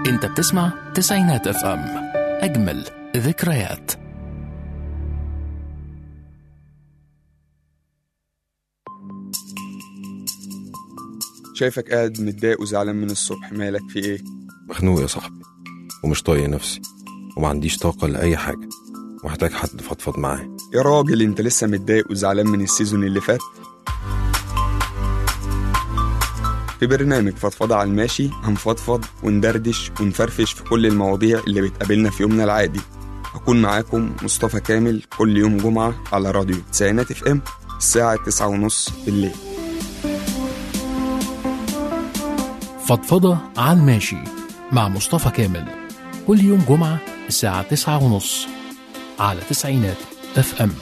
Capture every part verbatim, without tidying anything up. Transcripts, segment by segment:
انت بتسمع تسعينات اف ام، اجمل ذكريات. شايفك قاعد متضايق وزعلان من الصبح، مالك في ايه؟ مخنوق يا صاحبي ومش طايق نفسي وما عنديش طاقة لأي حاجة، ومحتاج حد فضفض معاه. يا راجل انت لسه متضايق وزعلان من السيزون اللي فات؟ في برنامج فضفضة على الماشي هنفضفض وندردش ونفرفش في كل المواضيع اللي بتقابلنا في يومنا العادي. هكون معاكم مصطفى كامل كل يوم جمعة على راديو تسعينات اف ام الساعة تسعة ونص بالليل. فضفضة على الماشي مع مصطفى كامل كل يوم جمعة الساعة تسعة ونص على تسعينات اف ام.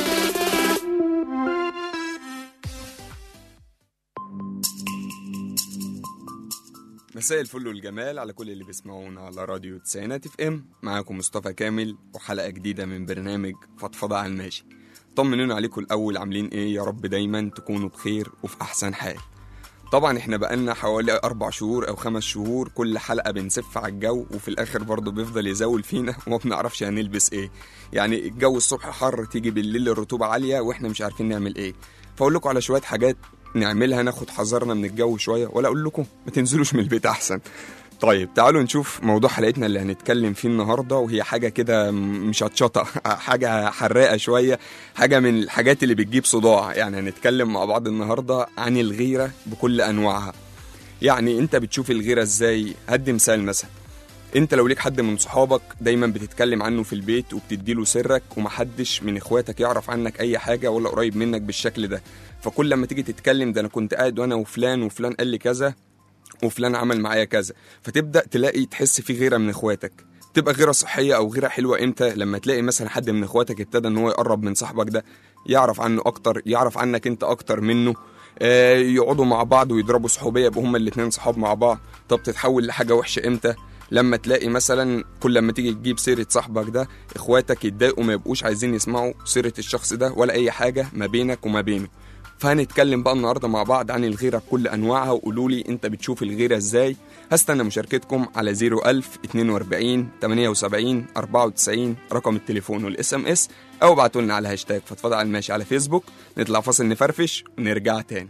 مساء الفل والجمال على كل اللي بيسمعونا على راديو تسعينات اف ام. معاكم مصطفى كامل وحلقة جديدة من برنامج فضفضة على الماشي. طمنونا عليكم الأول، عاملين ايه؟ يا رب دايما تكونوا بخير وفي أحسن حال. طبعا احنا بقالنا حوالي أربع شهور أو خمس شهور كل حلقة بنسف على الجو، وفي الآخر برضو بيفضل يزول فينا وما بنعرفش هنلبس ايه. يعني الجو الصبح حر، تيجي بالليل الرطوبة عالية واحنا مش عارفين نعمل ايه. فأقول لكم على شوية حاجات نعملها ناخد حذرنا من الجو شوية، ولا أقول لكم ما تنزلوش من البيت أحسن. طيب تعالوا نشوف موضوع حلقتنا اللي هنتكلم فيه النهاردة، وهي حاجة كده مش هتشطة، حاجة حراقة شوية، حاجة من الحاجات اللي بتجيب صداع. يعني هنتكلم مع بعض النهاردة عن الغيرة بكل أنواعها. يعني انت بتشوف الغيرة ازاي؟ هدي مثال مثلا، انت لو ليك حد من صحابك دايما بتتكلم عنه في البيت وبتديله سرك، ومحدش من اخواتك يعرف عنك اي حاجة ولا قريب منك بالشكل ده، فكل لما تيجي تتكلم ده انا كنت قاعد وانا وفلان وفلان قال لي كذا وفلان عمل معايا كذا، فتبدأ تلاقي تحس في غيرة من اخواتك. تبقى غيرة صحية او غيرة حلوة امتى؟ لما تلاقي مثلا حد من اخواتك ابتدى ان هو يقرب من صاحبك ده، يعرف عنه اكتر، يعرف عنك انت اكتر منه، آه يقعدوا مع بعض ويضربوا صحوبية، يبقوا هما الاتنين صحاب مع بعض. طب تتحول لحاجة وحشة امتى؟ لما تلاقي مثلا كل لما تيجي تجيب سيرة صاحبك ده اخواتك يتضايقوا، ما يبقوش عايزين يسمعوا سيرة الشخص ده ولا اي حاجة ما بينك وما بينه. فهنتكلم بقى النهاردة مع بعض عن الغيرة بكل أنواعها، وقولوا لي أنت بتشوف الغيرة إزاي. هستنى مشاركتكم على زيرو ألف اتنين وأربعين تمانية وسبعين أربعة وتسعين رقم التليفون والاس ام اس، أو ابعتوا لنا على هاشتاج فضفضة على الماشي على فيسبوك. نطلع فاصل نفرفش ونرجع تاني.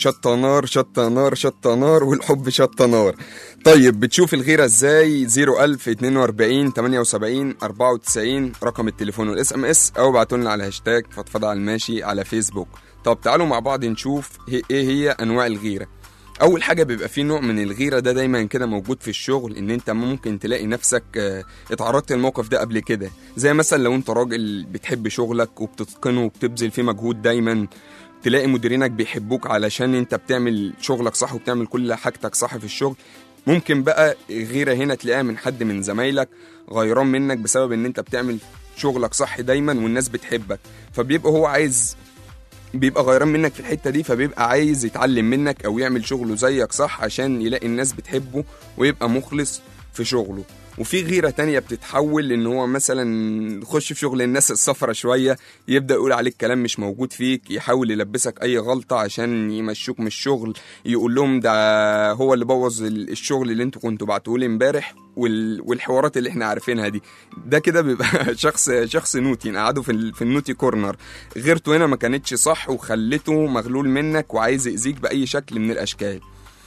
شطة نار شطة نار شطة نار والحب شطة نار. طيب بتشوف الغيرة ازاي؟ زيرو ألف اتنين وأربعين تمانية وسبعين أربعة وتسعين رقم التليفون والاس ام اس، او ابعتولنا على هاشتاج فضفضة على الماشي على فيسبوك. طب تعالوا مع بعض نشوف ايه هي انواع الغيرة. اول حاجه بيبقى فيه نوع من الغيره ده دايما كده موجود في الشغل، ان انت ممكن تلاقي نفسك اه اتعرضت للموقف ده قبل كده. زي مثلا لو انت راجل بتحب شغلك وبتتقنه وبتبذل فيه مجهود دايما، تلاقي مديرينك بيحبوك علشان انت بتعمل شغلك صح وبتعمل كل حاجتك صح في الشغل. ممكن بقى غيره هنا تلاقيها من حد من زمايلك غيران منك بسبب ان انت بتعمل شغلك صح دايما والناس بتحبك، فبيبقى هو عايز بيبقى غيران منك في الحتة دي، فبيبقى عايز يتعلم منك او يعمل شغله زيك صح عشان يلاقي الناس بتحبه ويبقى مخلص في شغله. وفي غيرة تانية بتتحول ان هو مثلا يخش في شغل الناس الصفرة شوية، يبدأ يقول عليك كلام مش موجود فيك، يحاول يلبسك اي غلطة عشان يمشوك من الشغل، يقول لهم ده هو اللي بوظ الشغل اللي انتوا كنتوا بعتوه امبارح والحوارات اللي احنا عارفينها دي. ده كده بيبقى شخص شخص نوتي، قعدوا في في النوتي كورنر. غيرته هنا ما كانتش صح وخلته مغلول منك وعايز يأذيك بأي شكل من الاشكال.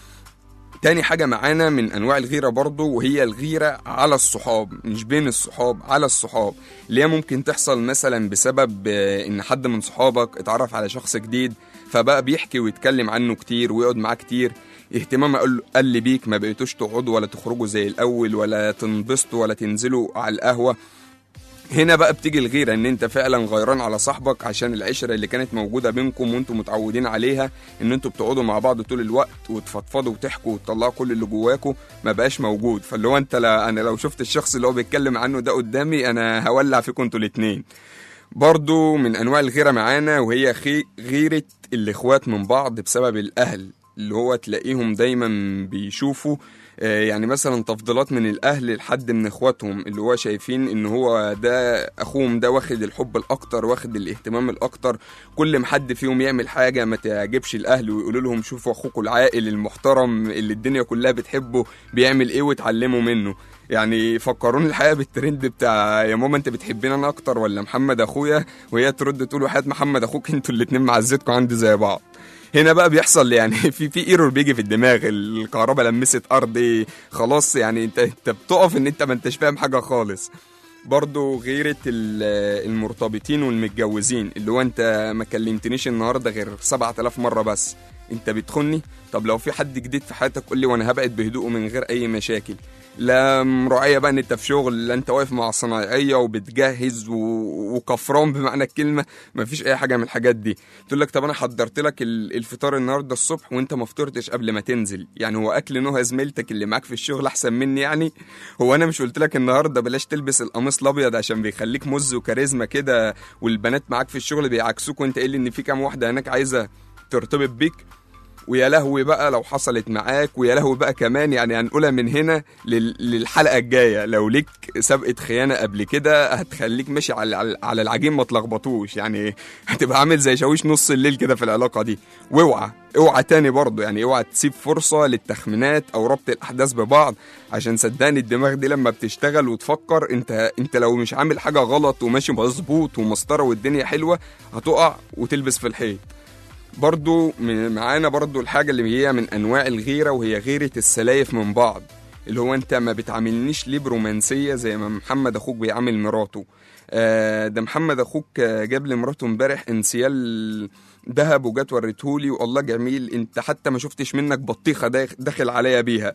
تاني حاجة معانا من أنواع الغيرة برضو، وهي الغيرة على الصحاب، مش بين الصحاب، على الصحاب، اللي هي ممكن تحصل مثلا بسبب إن حد من صحابك اتعرف على شخص جديد فبقى بيحكي ويتكلم عنه كتير ويقعد معاه كتير، اهتمام قل بيك، ما بقيتوش تقعدوا ولا تخرجوا زي الأول ولا تنبسطوا ولا تنزلوا على القهوة. هنا بقى بتيجي الغيرة، ان انت فعلا غيران على صاحبك عشان العشرة اللي كانت موجودة بينكم وانتم متعودين عليها، ان انتم بتقعدوا مع بعض طول الوقت وتفضفضوا وتحكوا وتطلعوا كل اللي جواكوا، ما بقاش موجود. فاللي هو انت لا انا لو شفت الشخص اللي هو بيتكلم عنه ده قدامي انا هولع فيكم انتوا الاتنين. برضو من انواع الغيرة معانا وهي غيرة الاخوات من بعض بسبب الاهل، اللي هو تلاقيهم دايما بيشوفوا يعني مثلا تفضيلات من الاهل لحد من اخواتهم، اللي هو شايفين ان هو ده اخوهم ده واخد الحب الاكتر، واخد الاهتمام الاكتر. كل ما حد فيهم يعمل حاجه ما تعجبش الاهل ويقولوا لهم شوفوا اخوكم العاقل المحترم اللي الدنيا كلها بتحبه بيعمل ايه وتعلموا منه. يعني فكروني الحقيقه بالترند بتاع يا ماما انت بتحبين انا اكتر ولا محمد اخويا، وهي ترد تقول وحياة محمد اخوك انتوا الاتنين معزتكم عندي زي بعض. هنا بقى بيحصل يعني في في ايرور بيجي في الدماغ، الكهرباء لمست ارضي خلاص، يعني انت انت بتقف ان انت ما انتش فاهم حاجه خالص. برضو غيرة المرتبطين والمتجوزين، اللي هو انت ما كلمتنيش النهارده غير سبعة آلاف مره بس، انت بتخني. طب لو في حد جديد في حياتك قول لي وانا هبعد بهدوء من غير اي مشاكل. لا مراعيه بقى ان انت في شغل، لا انت واقف مع صنايعيه وبتجهز و... وكفران بمعنى الكلمه، مفيش اي حاجه من الحاجات دي. تقول لك طب انا حضرت لك الفطار النهارده الصبح وانت ما فطرتش قبل ما تنزل، يعني هو اكل نهى زميلتك اللي معاك في الشغل احسن مني؟ يعني هو انا مش قلت لك النهارده بلاش تلبس القميص الابيض عشان بيخليك مز وكاريزما كده، والبنات معاك في الشغل بيعكسوك وانت قايل ان في كام واحده هناك عايزه ترتبط بيك؟ ويا لهوي بقى لو حصلت معاك، ويا لهوي بقى كمان، يعني هنقولها من هنا للحلقة الجاية، لو ليك سابقة خيانة قبل كده هتخليك ماشي على على العجين ما تلخبطوش، يعني هتبقى عامل زي شاويش نص الليل كده في العلاقة دي. واوعى اوعى تاني برضو، يعني اوعى تسيب فرصة للتخمينات او ربط الاحداث ببعض، عشان صدقني الدماغ دي لما بتشتغل وتفكر انت انت لو مش عامل حاجة غلط وماشي مظبوط ومسطرة والدنيا حلوة هتقع وتلبس في الحيط. برضو معانا برضو الحاجة اللي هي من أنواع الغيرة، وهي غيرة السلايف من بعض، اللي هو أنت ما بتعاملنيش ليه برومانسية زي ما محمد أخوك بيعامل مراته. آه ده محمد أخوك جاب لمراته امبارح انسيال دهب وجات وريتهولي والله جميل، أنت حتى ما شفتش منك بطيخة داخل عليا بيها.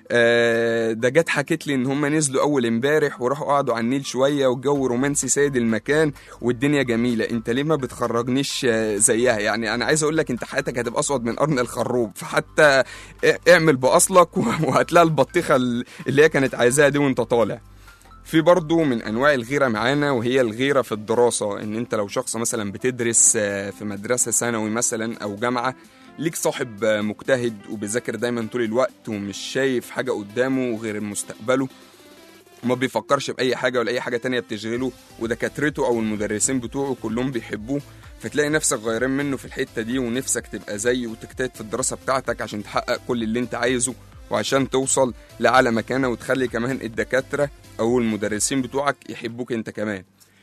آه ده جت حكيت لي ان هم نزلوا اول امبارح وراحوا قعدوا على النيل شويه والجو رومانسي سيد المكان والدنيا جميله، انت ليه ما بتخرجنيش زيها؟ يعني انا عايز اقول لك انت حياتك هتبقى اسود من قرن الخروب، فحتى اعمل باصلك وهتلاقي البطيخه اللي هي كانت عايزاها دي وانت طالع. في برضو من انواع الغيره معانا وهي الغيره في الدراسه، ان انت لو شخص مثلا بتدرس في مدرسه ثانوي مثلا او جامعه، ليك صاحب مجتهد وبيذاكر دايما طول الوقت ومش شايف حاجة قدامه غير مستقبله، وما بيفكرش بأي حاجة ولا أي حاجة تانية بتشغله، ودكاترته أو المدرسين بتوعه كلهم بيحبوه، فتلاقي نفسك غيران منه في الحتة دي ونفسك تبقى زيه وتجتهد في الدراسة بتاعتك عشان تحقق كل اللي انت عايزه وعشان توصل لأعلى مكانة، وتخلي كمان الدكاترة أو المدرسين بتوعك يحبوك انت كمان.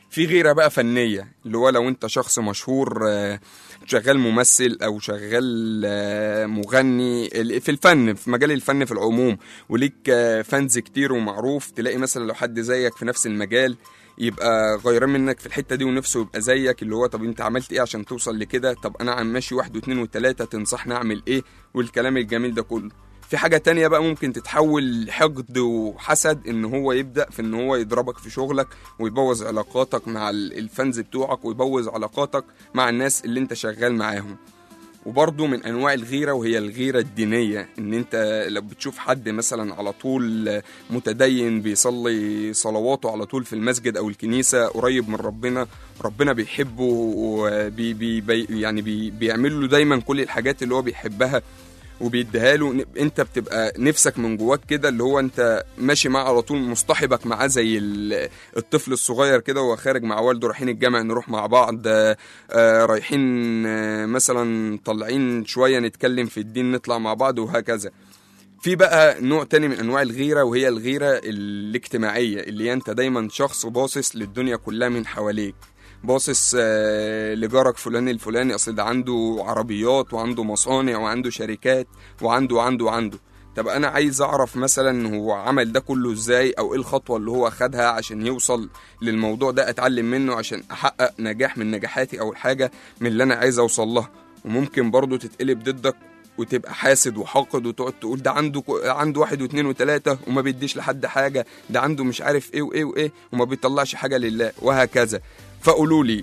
في غيرة بقى فنية، اللي هو لو انت شخص مشهور شغال ممثل او شغال مغني في الفن، في مجال الفن في العموم، وليك فانز كتير ومعروف، تلاقي مثلا لو حد زيك في نفس المجال يبقى غيران منك في الحتة دي ونفسه يبقى زيك، اللي هو طب انت عملت ايه عشان توصل لكده، طب انا عم ماشي واحد واثنين وثلاثة، تنصحني اعمل ايه، والكلام الجميل ده كله. في حاجة تانية بقى ممكن تتحول حقد وحسد، ان هو يبدأ في ان هو يضربك في شغلك ويبوظ علاقاتك مع الفانز بتوعك ويبوظ علاقاتك مع الناس اللي انت شغال معاهم. وبرضو من انواع الغيرة وهي الغيرة الدينية، ان انت لو بتشوف حد مثلا على طول متدين بيصلي صلواته على طول في المسجد او الكنيسة، قريب من ربنا، ربنا بيحبه وبي بي بي يعني بي بيعمل له دايما كل الحاجات اللي هو بيحبها وبيديها له، انت بتبقى نفسك من جواك كده، اللي هو انت ماشي معاه على طول، مصطحبك معاه زي الطفل الصغير كده وهو خارج مع والده رايحين الجامع نروح مع بعض، رايحين مثلا طالعين شوية نتكلم في الدين نطلع مع بعض وهكذا. في بقى نوع تاني من انواع الغيرة وهي الغيرة الاجتماعية، اللي انت دايما شخص باصص للدنيا كلها من حواليك، باصص لجارك فلان الفلاني، اصل ده عنده عربيات وعنده مصانع وعنده شركات وعنده وعنده وعنده. طب انا عايز اعرف مثلا هو عمل ده كله ازاي، او ايه الخطوة اللي هو اخدها عشان يوصل للموضوع ده، اتعلم منه عشان احقق نجاح من نجاحاتي او حاجة من اللي انا عايز اوصل لها. وممكن برضو تتقلب ضدك وتبقى حاسد وحاقد وتقعد تقول ده عنده عنده واحد واثنين وثلاثة وما بيديش لحد حاجة، ده عنده مش عارف ايه وايه وايه وما بيطلعش حاجة لله وهكذا. فقولوا لي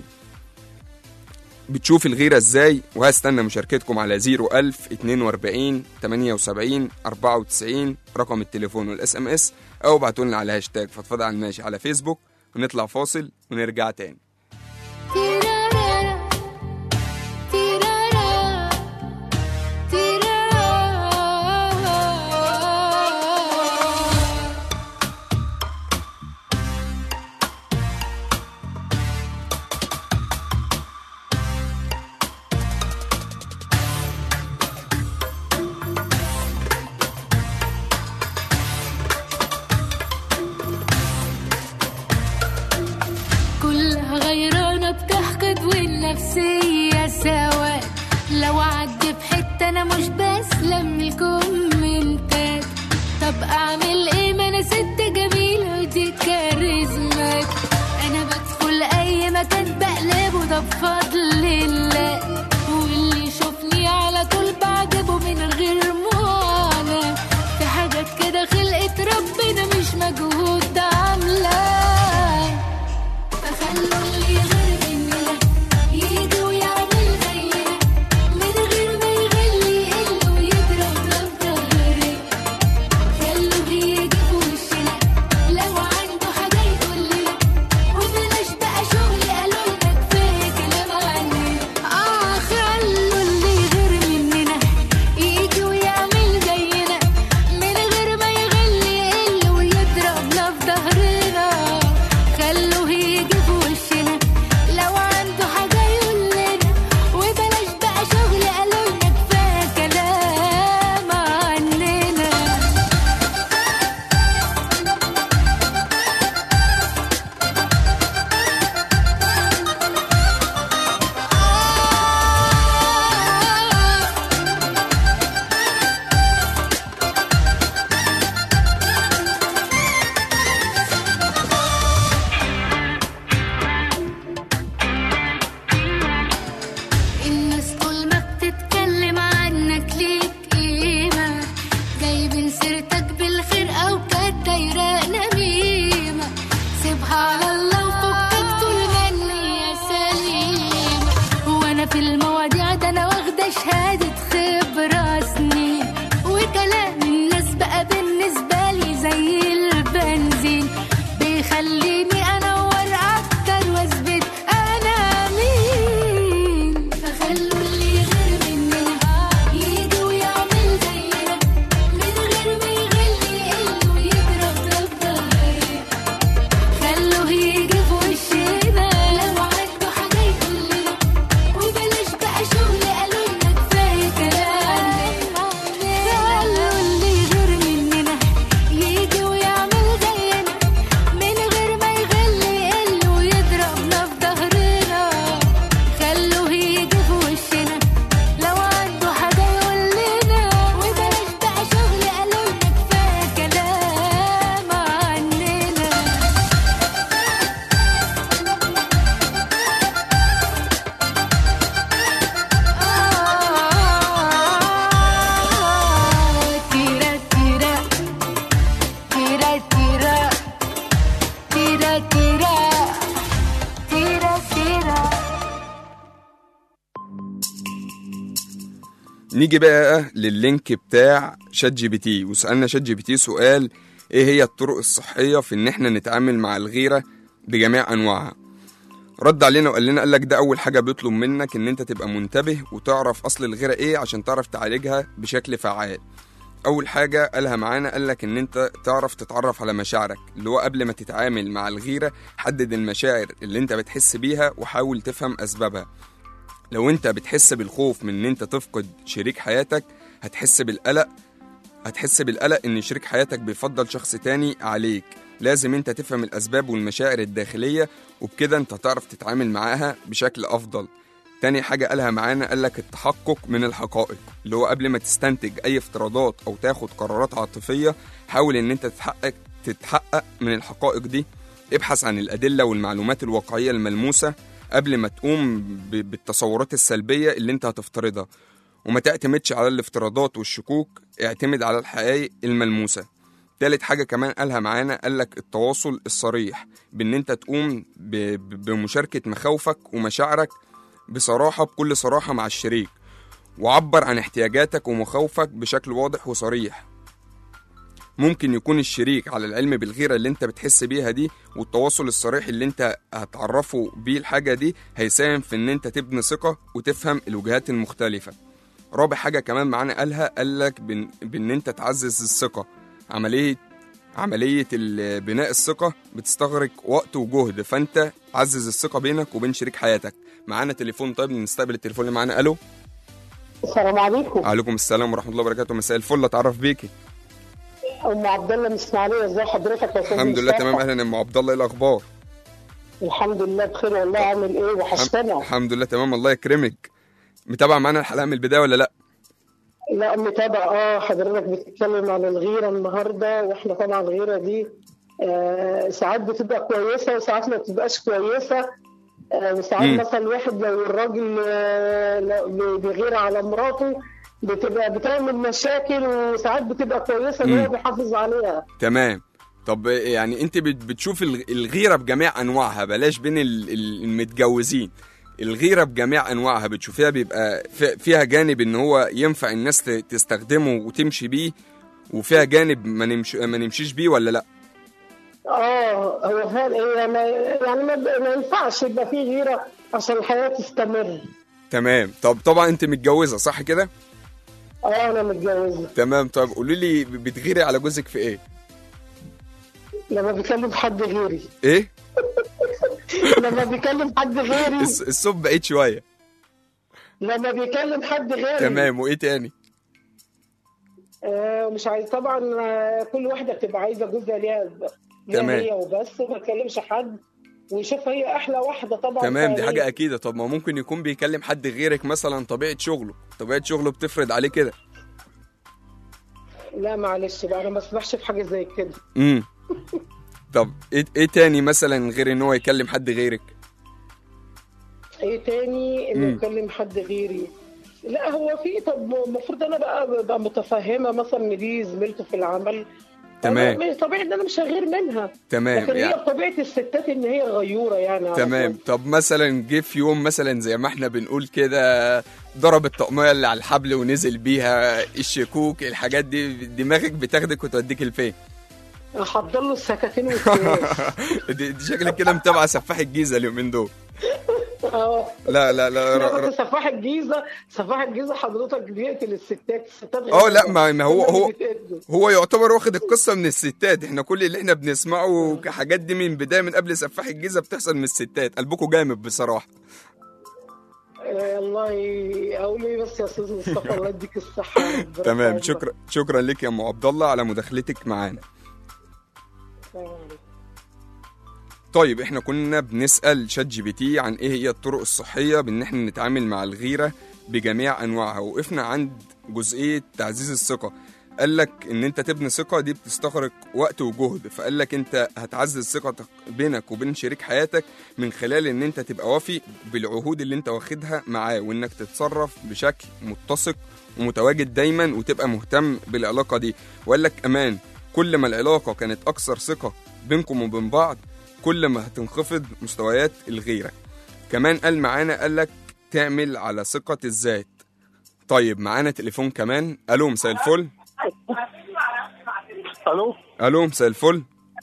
بتشوف الغيرة ازاي؟ وهستنى مشاركتكم على صفر ألف اتنين وأربعين تمانية وسبعين أربعة وتسعين رقم التليفون والاس ام اس، او ابعتوا لنا على هاشتاج فضفضة على الماشي على فيسبوك. ونطلع فاصل ونرجع تاني. نفسية سوا لو عدي بحتة أنا مش بسلم الكومنتات، طب أعمل إيه ما أنا ست جميلة ودي كاريزمات، أنا بدخل أي مكان بقلبه ده بفضل الله، واللي يشوفني على طول بعجبه من غير معاناة، في حاجات كده خلقت ربنا مش مجهود عاملاه، فخلوا اللي غير لو عنده حاجة يقول لي وبلاش بقى شغلي قالوا لك في كلام نيجي بقى لللينك بتاع شات جي بي تي، وسألنا شات جي بي تي سؤال: ايه هي الطرق الصحية في ان احنا نتعامل مع الغيرة بجميع انواعها؟ رد علينا وقال لنا، قال لك ده اول حاجة بيطلب منك ان انت تبقى منتبه وتعرف اصل الغيرة ايه عشان تعرف تعالجها بشكل فعال. اول حاجة قالها معانا، قال لك ان انت تعرف تتعرف على مشاعرك، اللي هو قبل ما تتعامل مع الغيرة حدد المشاعر اللي انت بتحس بيها وحاول تفهم اسبابها. لو انت بتحس بالخوف من ان انت تفقد شريك حياتك، هتحس بالقلق هتحس بالقلق ان شريك حياتك بيفضل شخص تاني عليك. لازم انت تفهم الاسباب والمشاعر الداخلية، وبكده انت هتعرف تتعامل معاها بشكل افضل. تاني حاجة قالها معانا، قالك التحقق من الحقائق، اللي هو قبل ما تستنتج اي افتراضات او تاخد قرارات عاطفية، حاول ان انت تتحقق تتحقق من الحقائق دي. ابحث عن الادلة والمعلومات الواقعية الملموسة قبل ما تقوم بالتصورات السلبية اللي انت هتفترضها، وما تعتمدش على الافتراضات والشكوك، اعتمد على الحقائق الملموسة. تالت حاجة كمان قالها معانا، قالك التواصل الصريح، بان انت تقوم بمشاركة مخاوفك ومشاعرك بصراحة بكل صراحة مع الشريك، وعبر عن احتياجاتك ومخاوفك بشكل واضح وصريح. ممكن يكون الشريك على العلم بالغيرة اللي انت بتحس بيها دي، والتواصل الصريح اللي انت هتعرفه بيه الحاجة دي هيساهم في ان انت تبني ثقة وتفهم الوجهات المختلفة. رابع حاجة كمان معانا قالها، قالك بان, بان انت تعزز الثقة. عملية عملية بناء الثقة بتستغرق وقت وجهد، فانت عزز الثقة بينك وبين شريك حياتك. معانا تليفون، طيب نستقبل التليفون اللي معانا. الو، السلام عليكم. عليكم السلام ورحمة الله وبركاته. مساء الفل، اتعرف بيكي. ام عبد الله من اسماعيليه، ازي حضرتك يا استاذ؟ الحمد لله تمام. اهلا ام عبد الله، ايه الاخبار؟ الحمد لله بخير والله. عامل ايه؟ وحشتنا. الحمد لله تمام، الله يكرمك. متابع معانا الحلقة من البداية ولا لا؟ لا متابع. اه حضرتك بتتكلم عن الغيره النهارده، واحنا طبعا الغيره دي آه ساعات بتبقى كويسه وساعات ما بتبقاش كويسه. آه ساعات مثلا الواحد لو الراجل آه بيغير على مراته بتبقى بتعمل مشاكل، وساعات بتبقى كويسه ان هو بيحافظ عليها. تمام. طب يعني انت بتشوف الغيره بجميع انواعها، بلاش بين المتجوزين، الغيره بجميع انواعها بتشوفيها بيبقى فيها جانب ان هو ينفع الناس تستخدمه وتمشي بيه، وفيها جانب ما نمش ما نمشيش بيه، ولا لا؟ اه هو يعني يعني ما ينفعش يبقى فيه غيره عشان الحياه تستمر. تمام. طب طبعا انت متجوزه صح كده؟ اه انا متجوزه. تمام. طب قولي لي، بتغيري على جوزك في ايه؟ لما بيكلم حد غيري. ايه؟ لما بيكلم حد غيري. الصوت بعيد شويه. لما بيكلم حد غيري. تمام. وايه تاني؟ آه مش عايز طبعا، كل واحده بتبقى عايزه جوزها ليها تمام هي وبس، وما تكلمش حد ويشوف هي احلى واحده طبعا. تمام. دي حاجه اكيده. طب ما ممكن يكون بيكلم حد غيرك مثلا، طبيعه شغله طبيعه شغله بتفرض عليه كده. لا معلش بقى، انا ما اسمحش في حاجه زي كده. امم طب ايه ايه تاني مثلا غير ان هو يكلم حد غيرك؟ ايه تاني انه يكلم حد غيري؟ لا هو في، طب المفروض انا بقى بقى متفهمه مثلا ان دي زميلته في العمل. تمام. طبيعي ان انا مش هغير منها. تمام. لكن يعني هي بطبيعه الستات ان هي غيوره يعني. تمام. طب مثلا جه في يوم مثلا زي ما احنا بنقول كده، ضرب الطقميه اللي على الحبل ونزل بيها، الشكوك الحاجات دي دماغك بتاخدك وتوديك لفين؟ احضر له السكاكين والسياس. دي, دي شكلك كده متابعه سفاح الجيزه اليومين دول. اه لا لا لا لا سفاح الجيزه سفاح الجيزه حضرتك بيقتل الستات. الستات اه لا ما هو هو هو يعتبر واخد القصه من الستات. احنا كل اللي احنا بنسمعه كحاجات دي من بدايه من قبل سفاح الجيزه بتحصل من الستات. قلبكم جامد بصراحه. الله اقول ايه بس يا استاذ مصطفى، الله يديك الصحه. تمام. شكرا شكرا لك يا ام عبد الله على مداخلتك معانا. طيب احنا كنا بنسأل شات جي بي تي عن ايه هي الطرق الصحية بان احنا نتعامل مع الغيرة بجميع انواعها، وقفنا عند جزئية تعزيز الثقة. قالك ان انت تبني ثقة دي بتستغرق وقت وجهد، فقالك انت هتعزز ثقتك بينك وبين شريك حياتك من خلال ان انت تبقى وافي بالعهود اللي انت واخدها معاه، وانك تتصرف بشكل متسق ومتواجد دايما، وتبقى مهتم بالعلاقة دي. وقالك امان كل ما العلاقة كانت اكثر ثقة بينكم وبين بعض، كل ما هتنخفض مستويات الغيرة. كمان قال معانا، قالك تعمل على ثقة الذات. طيب معانا تليفون كمان. الو مساء الفل. الو الو مساء الفل.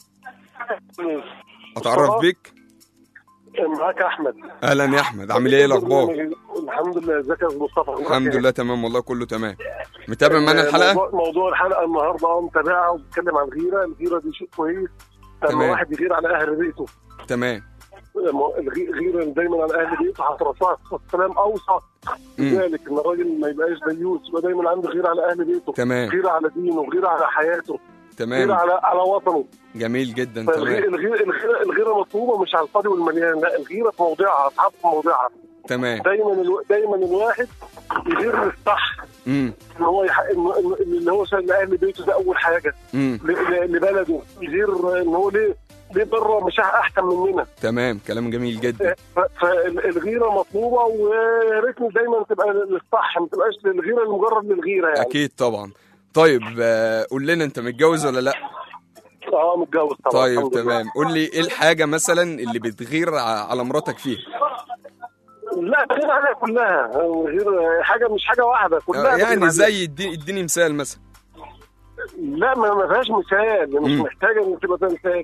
اتعرف بيك؟ معاك احمد. اهلا يا احمد، عامل ايه الاخبار؟ الحمد لله. ازيك يا مصطفى؟ الحمد لله تمام والله كله تمام. متابع معانا الحلقه؟ موضوع, موضوع الحلقه النهارده اه متابعها وبتكلم عن الغيره. الغيره دي شيء كويس لما واحد يغير على اهل بيته. تمام. الغيره دايما على اهل بيته هترفعها السلام اوصى لذلك ان الراجل ما يبقاش ديوس، يبقى دايما عنده غيره على اهل بيته. تمام. غيره على دينه وغيره على حياته. تمام. غيره على على وطنه. جميل جدا. تمام. الغيره الغيره الغيره مطلوبه مش على الفاضي والمليان، لا الغيره في موضعها، اصحاب في موضعها. تمام. دايما الو... دايما الواحد يغير الصح. امم ان هو يح... اللي هو سال لاهل بيته ده اول حاجه. امم ل... لبلده. يغير ان هو ليه ليه بره مش احسن مننا. تمام، كلام جميل جدا. ف... فالغيره مطلوبه، ويا ريت دايما تبقى للصح، ما تبقاش للغيره لمجرد للغيره يعني. اكيد طبعا. طيب قول لنا انت متجوز ولا لا؟ اه متجوز طبعا. طيب تمام. قول لي ايه الحاجه مثلا اللي بتغير على مراتك فيها؟ لا غير عليها كلها، غير حاجه مش حاجه واحده كلها. يعني زي اديني اديني مثال مثلا. لا ما ما فيهاش مثال، مش محتاجه ان تبقى مثال.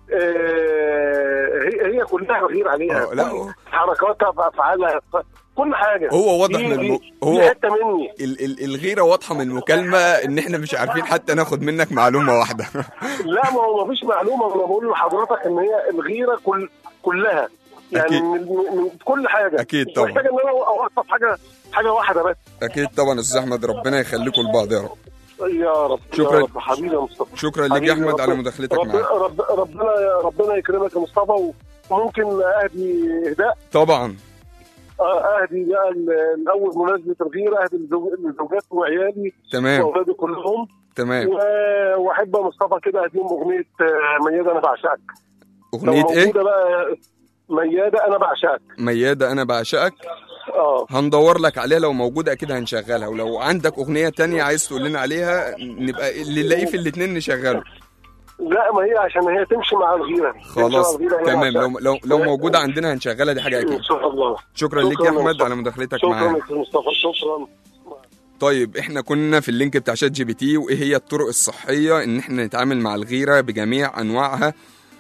آه هي هي كلها غير عليها. لا حركاتها بافعالها كل حاجه. هو واضح من الم... هو حتى مني ال... ال... الغيره واضحه من المكالمه ان احنا مش عارفين حتى ناخد منك معلومه واحده. لا ما هو ما فيش معلومه، انا بقول لحضرتك ان هي الغيره كل كلها يعني أكيد. من, من كل حاجه. اكيد طبعا. محتاج ان انا اوصف حاجه حاجه واحده بس. اكيد طبعا يا استاذ احمد، ربنا يخليكم لبعض يا رب. يا رب. شكرا يا رب حبيبي يا مصطفى. شكرا لك يا احمد على مداخلتك معانا. رب ربنا ربنا يكرمك يا مصطفى. وممكن اهدي اهداء طبعا. اهدي بقى الاول مناسبه الغيره، اهدي لزوجاتي وعيالي. تمام. واولادي كلهم. تمام. واحب يا مصطفى كده اهديهم اغنيه مياده انا بعشقك. اغنيه ايه؟ بقى مياده انا بعشقك. مياده انا بعشقك. اه هندور لك عليها، لو موجوده اكيد هنشغلها، ولو عندك اغنيه تانية عايز تقول لنا عليها نبقى اللي نلاقيه في الاثنين نشغله. لا ما هي عشان هي تمشي مع الغيره. خلاص تمام. لو لو لو موجوده عندنا هنشغلها، دي حاجه اكيد ان شاء الله. شكرا لك يا احمد على مداخلتك معانا. شكرا مصطفى. شكرا. طيب احنا كنا في اللينك بتاع شات جي بي تي، وايه هي الطرق الصحيه ان احنا نتعامل مع الغيره بجميع انواعها.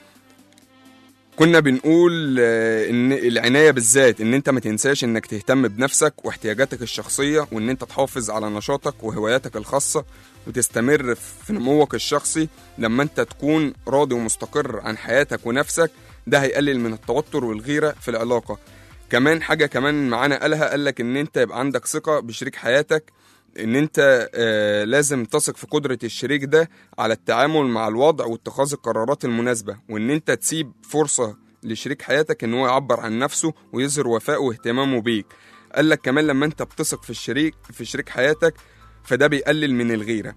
كنا بنقول ان العنايه بالذات، ان انت ما تنساش انك تهتم بنفسك واحتياجاتك الشخصيه، وان انت تحافظ على نشاطك وهواياتك الخاصه، وتستمر في نموك الشخصي. لما انت تكون راضي ومستقر عن حياتك ونفسك، ده هيقلل من التوتر والغيره في العلاقه. كمان حاجه كمان معانا قالها، قالك ان انت يبقى عندك ثقه بشريك حياتك، ان انت آه لازم تثق في قدرة الشريك ده على التعامل مع الوضع واتخاذ القرارات المناسبة، وان انت تسيب فرصة لشريك حياتك ان هو يعبر عن نفسه ويظهر وفائه واهتمامه بيك. قال لك كمان لما انت بتثق في الشريك في شريك حياتك، فده بيقلل من الغيرة.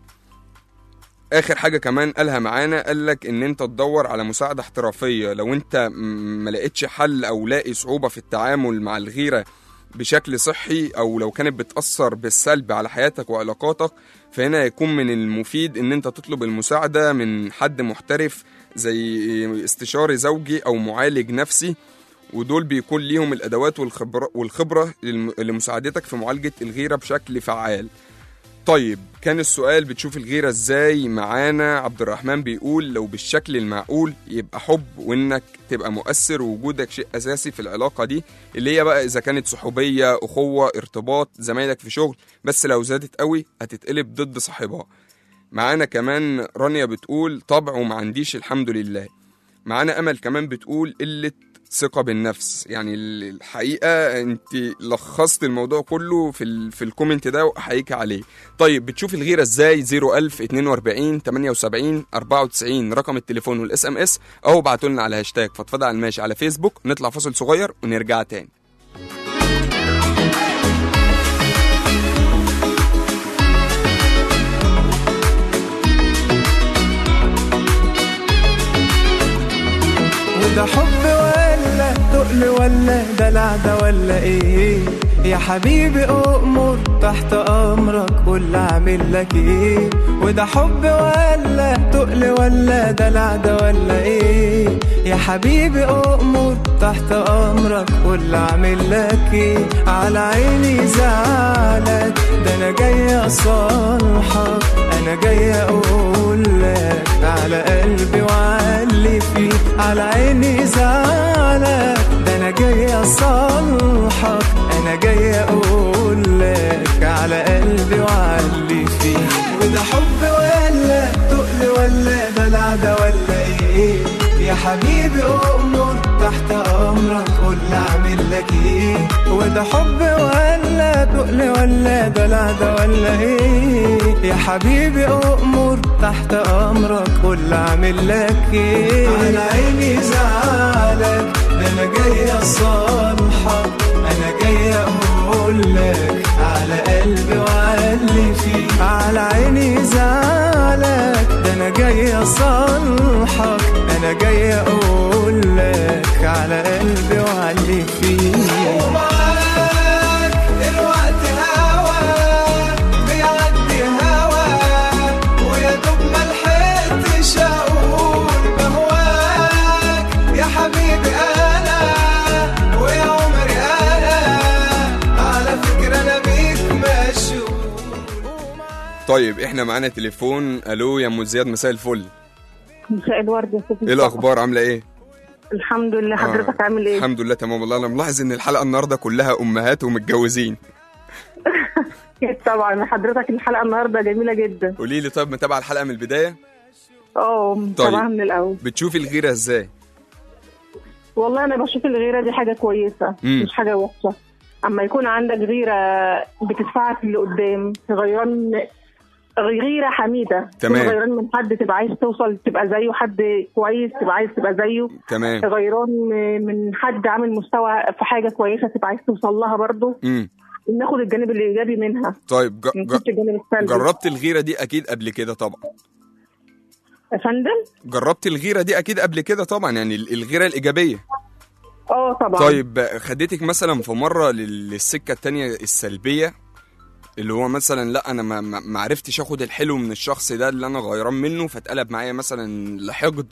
اخر حاجة كمان قالها معانا، قال لك ان انت تدور على مساعدة احترافية لو انت ما لقيتش حل او لاقي صعوبة في التعامل مع الغيرة بشكل صحي، او لو كانت بتأثر بالسلب على حياتك وعلاقاتك، فهنا يكون من المفيد ان انت تطلب المساعدة من حد محترف زي استشاري زوجي او معالج نفسي، ودول بيكون ليهم الادوات والخبرة, والخبرة لمساعدتك في معالجة الغيرة بشكل فعال. طيب كان السؤال بتشوف الغيرة ازاي؟ معانا عبد الرحمن بيقول لو بالشكل المعقول يبقى حب، وانك تبقى مؤثر ووجودك شيء اساسي في العلاقة دي، اللي هي بقى اذا كانت صحوبية، اخوة، ارتباط، زمايلك في شغل، بس لو زادت قوي هتتقلب ضد صاحبها. معانا كمان رانيا بتقول طبع وما عنديش الحمد لله. معانا امل كمان بتقول قلة ثقة بالنفس. يعني الحقيقة انت لخصت الموضوع كله في ال... في الكومنت ده وأحييك عليه. طيب بتشوف الغيرة ازاي؟ زيرو ألف اتنين واربعين تمانية وسبعين أربعة وتسعين رقم التليفون والاس ام اس، او ابعتولنا على هاشتاج فضفضة على الماشي على فيسبوك. نطلع فاصل صغير ونرجع تاني. ده حب ولا تقل ولا دلع ده ولا ايه؟ يا حبيبي أؤمر تحت أمرك، قول اعمل لك ايه؟ وده حب ولا تقل ولا دلع ده ولا ايه؟ يا حبيبي أؤمر تحت أمرك، قول أعمل لك ايه؟ على عيني زعلك، ده أنا جاي أصالحك، أنا جاي أقول لك على قلبي وعلي فيه. على عيني زعلك، ده أنا جاي أصالحك، أنا جاي أقول لك على قلبي وعلي فيه. وده حب ولا تقل ولا دلع ده ولا ايه؟ يا حبيبي أؤمر تحت أمرك، قول أعمل لك ايه؟ وده حب ولا تقل ولا دلع ده ولا ايه؟ يا حبيبي أؤمر تحت أمرك، قول أعمل لك ايه؟ على عيني زعلك، ده أنا جاي أصالحك، أنا جاي أقول لك على قلبي وعلي فيه. على عيني زعلك، ده أنا جاي أصالحك، أنا جاي أقول لك على قلبي وعلي فيه. ومعاك الوقت هوا بيعدي هوا، ويا دوب ملحقتش أقول بهواك يا حبيبي أنا ويا عمري أنا، على فكرة أنا بيك مشغول. طيب احنا معانا تليفون. الو يا ام زياد، مساء الفل. مساء الورد يا ستي. ايه الاخبار، عامله ايه؟ الحمد لله، حضرتك آه. عامل ايه؟ الحمد لله تمام والله. انا ملاحظ ان الحلقه النهارده كلها امهات ومتجوزين. طبعا حضرتك الحلقه النهارده جميله جدا. قولي لي، طيب متابعه الحلقه من البدايه؟ اه متابعه طيب. من الاول. بتشوفي الغيره ازاي؟ والله انا بشوف الغيره دي حاجه كويسه، مم. مش حاجه وحشه. اما يكون عندك غيره بتدفعك اللي قدام، غيران غيره حميده، تمام. غيران من حد تبقى عايز توصل تبقى زيه، حد كويس تبقى عايز تبقى زيه، تمام. غيران من حد عامل مستوى في حاجه كويسه تبقى عايز توصل لها برضه. امم ناخد الجانب الايجابي منها. طيب ج... ج... جربت الغيره دي اكيد قبل كده طبعا يا فندم؟ جربت الغيره دي اكيد قبل كده طبعا، يعني الغيره الايجابيه. اه طبعا. طيب خدتك مثلا في مره للسكه التانية السلبيه، اللي هو مثلا لا انا ما, ما عرفتش اخد الحلو من الشخص ده اللي انا غيران منه، فاتقلب معايا مثلا لحقد؟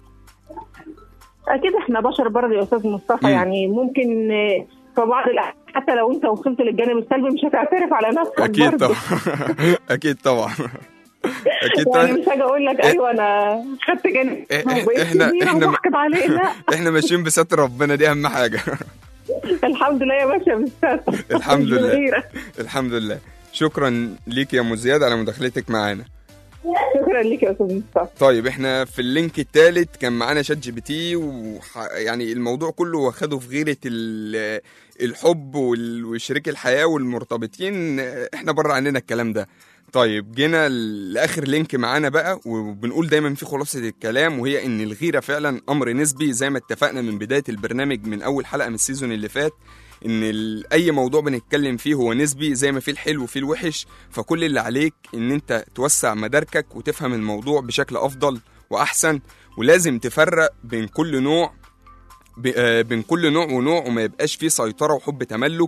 اكيد احنا بشر برضه يا استاذ مصطفى. م. يعني ممكن في بعض الأحيان حتى لو انت وصلت للجانب السلبي مش هتعترف على نفسك. اكيد طبعا. اكيد طبعا. اكيد طبعا. يعني مش هاجي اقول لك ايوه انا خدت جانب احنا احنا عليه. لا احنا ماشيين بستر ربنا، دي اهم حاجه. الحمد لله يا باشا بالستر. الحمد لله. الحمد لله. شكرا ليك يا ام زياد على مداخلتك معانا. شكرا ليك يا استاذ مصطفى. طيب احنا في اللينك الثالث كان معانا شات جي بي تي، وح... يعني الموضوع كله واخده في غيره الحب وشريك الحياه والمرتبطين، احنا بره عننا الكلام ده. طيب جينا لاخر لينك معانا بقى، وبنقول دايما في خلاصه الكلام، وهي ان الغيره فعلا امر نسبي زي ما اتفقنا من بدايه البرنامج من اول حلقه من السيزون اللي فات، ان اي موضوع بنتكلم فيه هو نسبي زي ما فيه الحلو وفيه الوحش. فكل اللي عليك ان انت توسع مداركك وتفهم الموضوع بشكل افضل واحسن، ولازم تفرق بين كل نوع بين كل نوع ونوع، وما يبقاش فيه سيطره وحب تملك،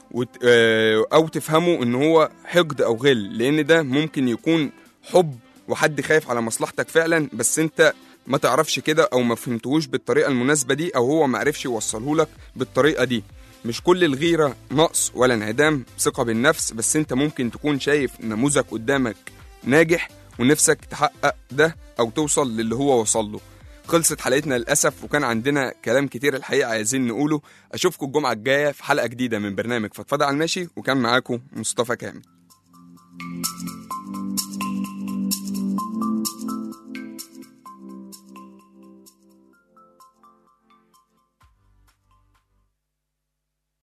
او تفهمه ان هو حقد او غل، لان ده ممكن يكون حب وحد خايف على مصلحتك فعلا، بس انت ما تعرفش كده او ما فهمتهوش بالطريقه المناسبه دي، او هو ما عرفش يوصله لك بالطريقه دي. مش كل الغيره نقص ولا انعدام ثقه بالنفس، بس انت ممكن تكون شايف نموذج قدامك ناجح ونفسك تحقق ده او توصل للي هو وصل له. خلصت حلقتنا للأسف، وكان عندنا كلام كتير الحقيقة عايزين نقوله. أشوفكم الجمعة الجاية في حلقة جديدة من برنامج فضفضة على الماشي، وكان معاكم مصطفى كامل.